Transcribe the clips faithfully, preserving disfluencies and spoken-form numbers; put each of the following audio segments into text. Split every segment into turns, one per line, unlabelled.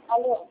Alô?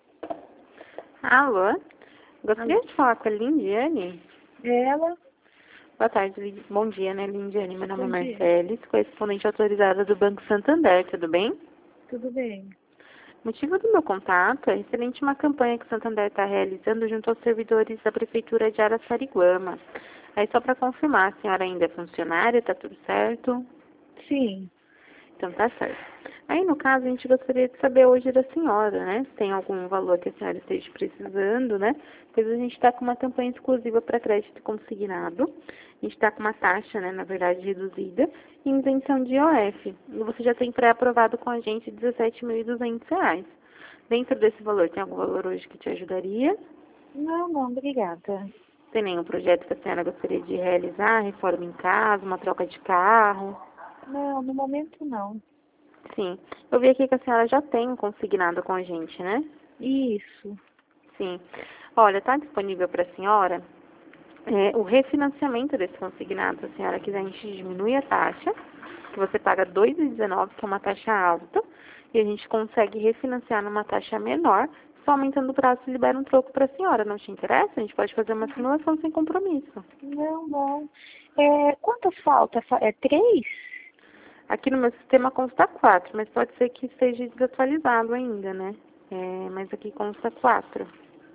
Alô? Gostaria
Alô?
de falar com a Lindiane?
Ela?
Boa tarde, Lin- bom dia, né, Lindiane? Meu nome
Bom
é
dia.
Marceles, correspondente autorizada do Banco Santander, tudo bem?
Tudo bem?
O motivo do meu contato é referente a uma campanha que o Santander está realizando junto aos servidores da Prefeitura de Araçariguama. Aí só para confirmar, a senhora ainda é funcionária, tá tudo certo?
Sim.
Então tá certo. Aí, no caso, a gente gostaria de saber hoje da senhora, né? Se tem algum valor que a senhora esteja precisando, né? Pois a gente está com uma campanha exclusiva para crédito consignado. A gente está com uma taxa, né, na verdade, reduzida e isenção de I O F. E você já tem pré-aprovado com a gente dezessete mil e duzentos reais. Dentro desse valor, tem algum valor hoje que te ajudaria?
Não, não, obrigada.
Tem nenhum projeto que a senhora gostaria de realizar? Reforma em casa, uma troca de carro?
Não, no momento não.
Sim. Eu vi aqui que a senhora já tem um consignado com a gente, né?
Isso.
Sim. Olha, está disponível para a senhora é, o refinanciamento desse consignado. Se a senhora quiser, a gente diminui a taxa, que você paga dois vírgula dezenove, que é uma taxa alta, e a gente consegue refinanciar numa taxa menor, só aumentando o prazo e libera um troco para a senhora. Não te interessa? A gente pode fazer uma simulação sem compromisso.
Não, não. É, quantas falta? Fa- É três?
Aqui no meu sistema consta quatro, mas pode ser que esteja desatualizado ainda, né? É, mas aqui consta quatro.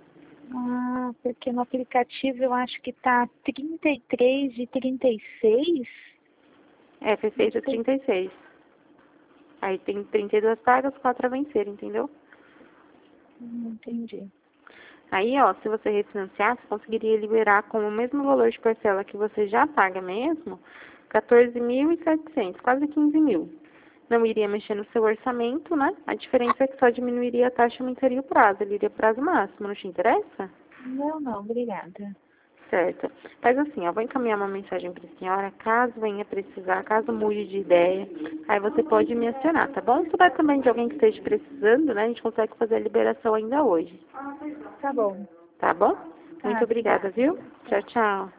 Ah, porque no aplicativo eu acho que tá trinta e três de trinta e seis.
É, foi
Não
feito
sei.
trinta e seis. Aí tem trinta e duas pagas, quatro a vencer, entendeu?
Não entendi.
Aí, ó, se você refinanciar, você conseguiria liberar com o mesmo valor de parcela que você já paga mesmo, quatorze mil e setecentos, quase quinze mil. Não iria mexer no seu orçamento, né? A diferença é que só diminuiria a taxa e aumentaria o prazo. Ele iria prazo máximo, não te interessa?
Não, não, obrigada.
Certo. Faz assim, ó, vou encaminhar uma mensagem para a senhora, caso venha precisar, caso mude de ideia, aí você pode me acionar, tá bom? Se souber também de alguém que esteja precisando, né, a gente consegue fazer a liberação ainda hoje,
Tá bom.
tá bom? Muito
Tá,
obrigada,
obrigada.
viu? Tchau,
Tchau.
tchau.